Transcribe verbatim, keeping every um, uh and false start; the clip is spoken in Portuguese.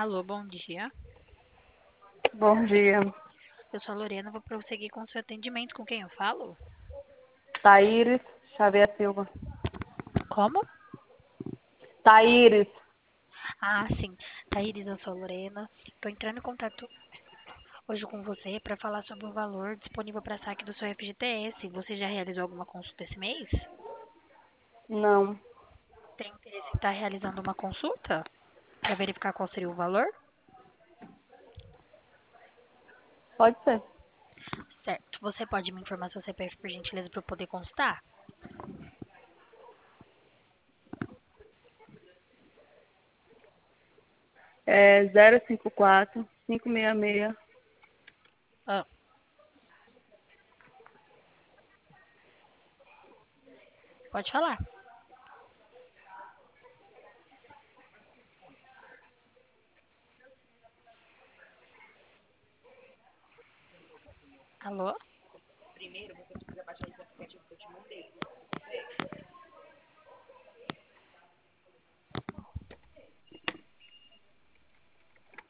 Alô, bom dia. Bom dia. Eu sou a Lorena, vou prosseguir com o seu atendimento. Com quem eu falo? Taíris Xavier Silva. Como? Taíris. Ah, sim. Thaíris, eu sou a Lorena. Estou entrando em contato hoje com você para falar sobre o valor disponível para saque do seu F G T S. Você já realizou alguma consulta esse mês? Não. Tem interesse em estar realizando uma consulta para verificar qual seria o valor? Pode ser. Certo. Você pode me informar seu C P F, por gentileza, para eu poder consultar? É zero cinco quatro, cinco seis seis. Ah, pode falar. Alô?